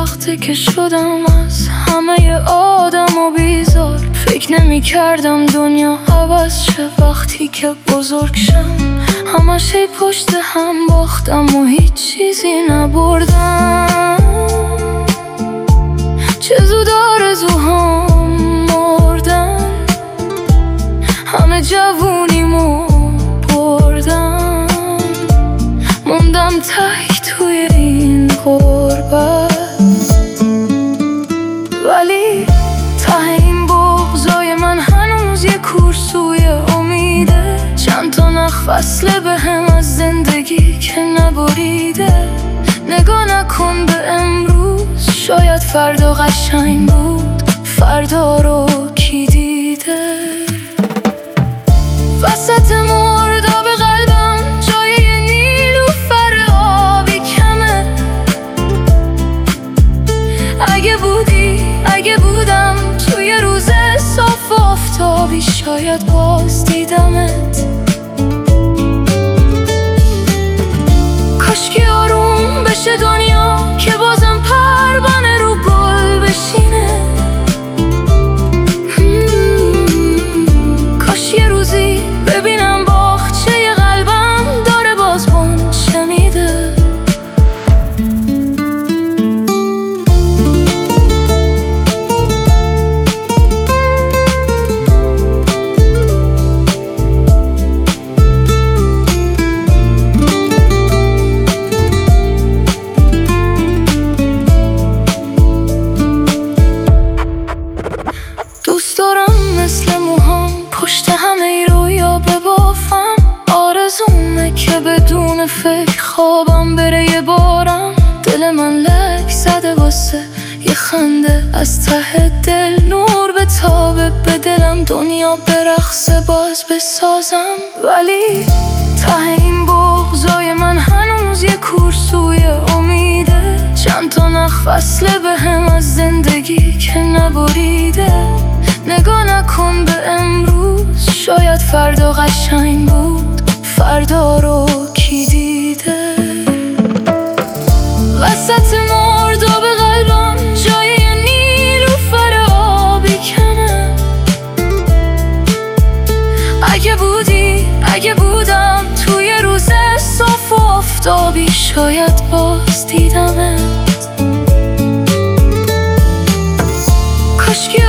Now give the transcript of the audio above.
وقتی که شدم از همه آدم و بیزار، فکر نمی کردم دنیا عوض شه وقتی که بزرگ شم. همش پشت هم باختم و هیچ چیزی نبردم. چه زود آرزوهام مردن، همه جوونیمو بردن. موندم تک توی این غربت، ولی ته این بغضای من هنوز یه کورسوی امیده. چند تا نخ فصله به هم از زندگی که نبریده. نگاه نکن به امروز، شاید فردا قشنگ بود. فردا رو کی دیده؟ وسط مرداب قلبم جای یه نیلوفر آبی کمه. اگه بودی، اگه بودم توی روز صاف و آفتابی، شاید باز دیدمت. کاشکی آروم بشه دنیا که بازم پروانه رو گل بشینه. کاش یه روزی ببینم باغچه قلبم داره باز غنچه میده. دوست دارم مثل موهام پشت همه رویا ببافم. آرزومه که بدون فکر خوابم بره یه بارم. دل من لک زده واسه یه خنده از ته دل. نور به تابه به دلم، دنیا برقصه باز بسازم. ولی ته این بغضای من هنوز یه کورسوی امیده. چند تا نخ فصله به هم از زندگی که نبریده. نگاه نکن به امروز، شاید فردا قشنگ بود. فردا رو کی دیده؟ وسط مرداب قلبم جای یه نیلوفر آبی کنه. اگه بودی، اگه بودم توی روز صاف و آفتابی، شاید باز دیدمت. کاشکی